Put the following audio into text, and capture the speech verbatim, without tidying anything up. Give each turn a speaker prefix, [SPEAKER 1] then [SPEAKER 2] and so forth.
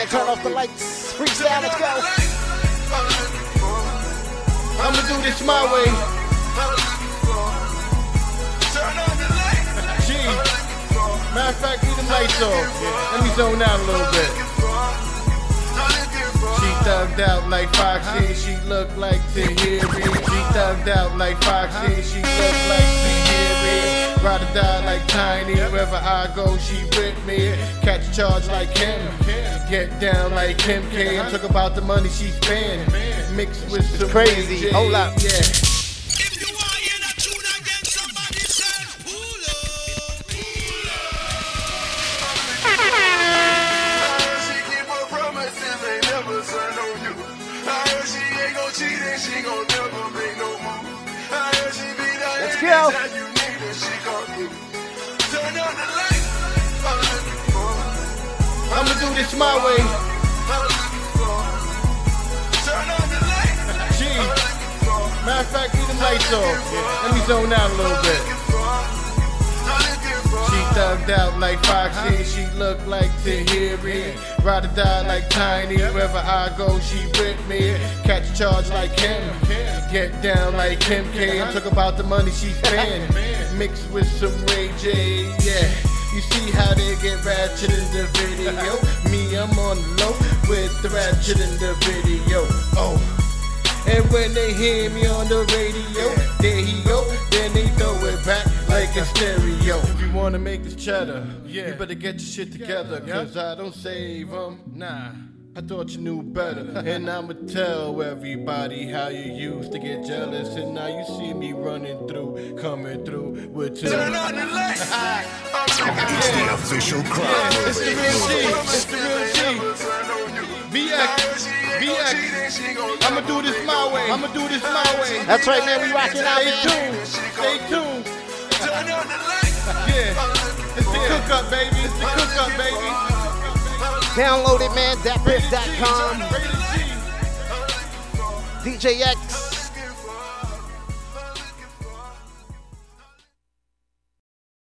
[SPEAKER 1] turn off the lights. Freestyle, let's go.
[SPEAKER 2] I'ma do this my way. G. Matter of fact, leave the lights off. Let me zone out a little bit. She thugged out like Foxy, she looked like Tahiri. She thugged out like Foxy, she looked like Tahiri. Ride or die like Tiny, wherever I go, she with me. Catch a charge like Kim, get down like Kim K. I'm talking about the money she spend, mixed with some
[SPEAKER 1] crazy. Hold up.
[SPEAKER 2] Yeah.
[SPEAKER 1] Let's go.
[SPEAKER 2] I'ma do this my way. G. Matter of fact, leave the lights off. Let me zone out a little bit. She thugged out like Foxy, she looked like Tahiri. Ride or die like Tiny, wherever I go, she with me. Catch a charge like Kim, get down like Kim K. I'm talking about the money she spend, mixed with some Ray J, yeah. You see how they get ratchet in the video. Me, I'm on the low with the ratchet in the video. Oh. And when they hear me on the radio, there he go, then they throw it back like a stereo. If you wanna make this cheddar, yeah, you better get your shit together, cause I don't save them, nah. I thought you knew better, and I'ma tell everybody how you used to get jealous, and now you see me running through, coming through with two. Turn on the lights.
[SPEAKER 3] It's the official crowd.
[SPEAKER 2] Yeah, it's the real G. It's the real G. V X. V X. I'ma do this my way. I'ma do this my way.
[SPEAKER 1] That's right, man. We rocking out,
[SPEAKER 2] Stay
[SPEAKER 1] man.
[SPEAKER 2] tuned. Stay tuned. Yeah. It's the cook up, baby. It's the cook up, baby.
[SPEAKER 1] Download it, man. Dat Piff dot com. D J X.